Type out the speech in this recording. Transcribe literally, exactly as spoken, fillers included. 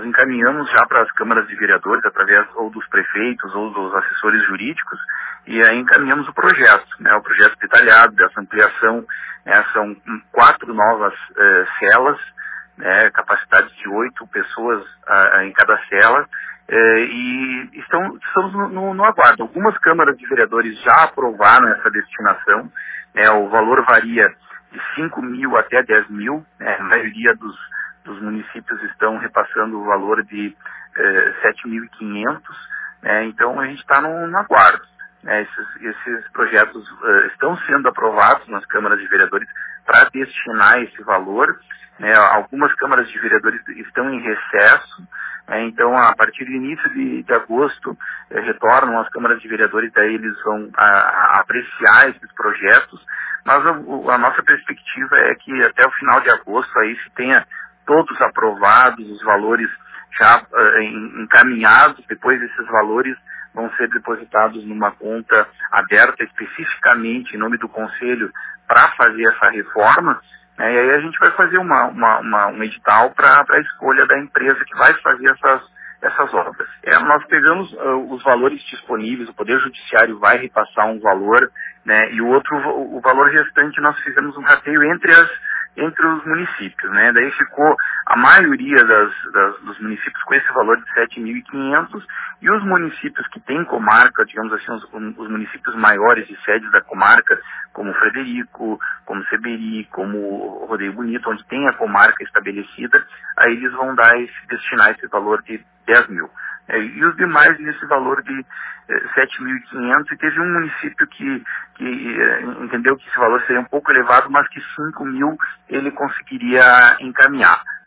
nós encaminhamos já para as câmaras de vereadores, através ou dos prefeitos ou dos assessores jurídicos, e aí encaminhamos o projeto, né, o projeto detalhado dessa ampliação, né, são quatro novas eh, celas, né, capacidade de oito pessoas ah, em cada cela, eh, e estão, estamos no, no, no aguardo. Algumas câmaras de vereadores já aprovaram essa destinação, né, o valor varia de cinco mil até dez mil, né, a maioria dos, dos municípios estão repassando o valor de eh, sete mil e quinhentos, né, então a gente está no, no aguardo. Né, esses, esses projetos uh, estão sendo aprovados nas câmaras de vereadores para destinar esse valor. Né, algumas câmaras de vereadores estão em recesso, né, então a partir do início de, de agosto eh, retornam as câmaras de vereadores, daí eles vão a, a apreciar esses projetos, mas a, a nossa perspectiva é que até o final de agosto aí se tenha todos aprovados, os valores já uh, encaminhados, depois esses valores vão ser depositados numa conta aberta especificamente em nome do Conselho para fazer essa reforma, né, e aí a gente vai fazer uma, uma, uma, um edital para a escolha da empresa que vai fazer essas, essas obras. É, nós pegamos uh, os valores disponíveis, o Poder Judiciário vai repassar um valor, né, e o outro, o valor restante nós fizemos um rateio entre as entre os municípios, né? Daí ficou a maioria das, das, dos municípios com esse valor de sete mil e quinhentos, e os municípios que têm comarca, digamos assim, os, os municípios maiores de sedes da comarca, como Frederico, como Seberi, como Rodeio Bonito, onde tem a comarca estabelecida, aí eles vão dar esse, destinar esse valor de dez mil. É, e os demais nesse valor de eh, sete mil e quinhentos, e teve um município que, que eh, entendeu que esse valor seria um pouco elevado, mas que cinco mil ele conseguiria encaminhar.